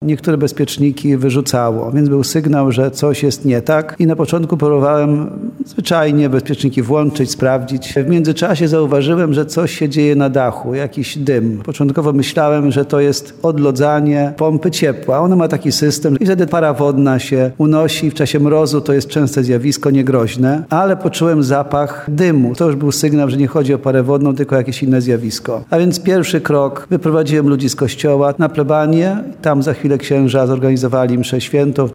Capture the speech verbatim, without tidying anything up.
niektóre bezpieczniki wyrzucało, więc był sygnał, że coś jest nie tak i na początku próbowałem zwyczajnie bezpieczniki włączyć, sprawdzić. W międzyczasie zauważyłem, że coś się dzieje na dachu, jakiś dym. Początkowo myślałem, że to jest odlodzanie pompy ciepła. Ona ma taki system i wtedy para wodna się unosi. W czasie mrozu to jest częste zjawisko, niegroźne, ale poczułem zapach dymu. To już był sygnał, że nie chodzi o parę wodną, tylko jakieś inne zjawisko. A więc pierwszy krok, wyprowadziłem ludzi z kościoła na plebanię. Tam za chwilę księża zorganizowali mszę świętą.